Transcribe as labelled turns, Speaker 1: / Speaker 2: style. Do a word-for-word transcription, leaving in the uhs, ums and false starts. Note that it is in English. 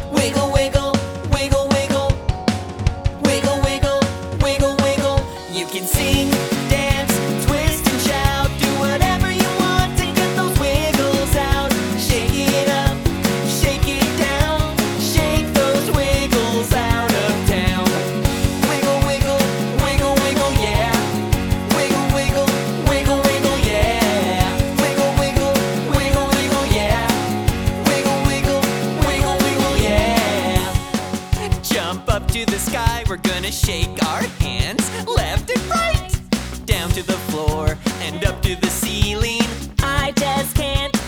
Speaker 1: Wiggle, wiggle, wiggle, wiggle. Wiggle, wiggle, wiggle, wiggle. You can sing, dance, twist and shout. Do whatever you want to get those wiggles out. Shake it up, shake it down. Shake those wiggles out of town. Wiggle, wiggle, wiggle, wiggle, yeah. Wiggle, wiggle, wiggle, wiggle, yeah. Wiggle, wiggle, wiggle, wiggle, yeah. Wiggle, wiggle, wiggle, wiggle, yeah. Jump up to the sky, we're gonna shake our hands left and right. Down to the floor and up to the ceiling.
Speaker 2: I just can't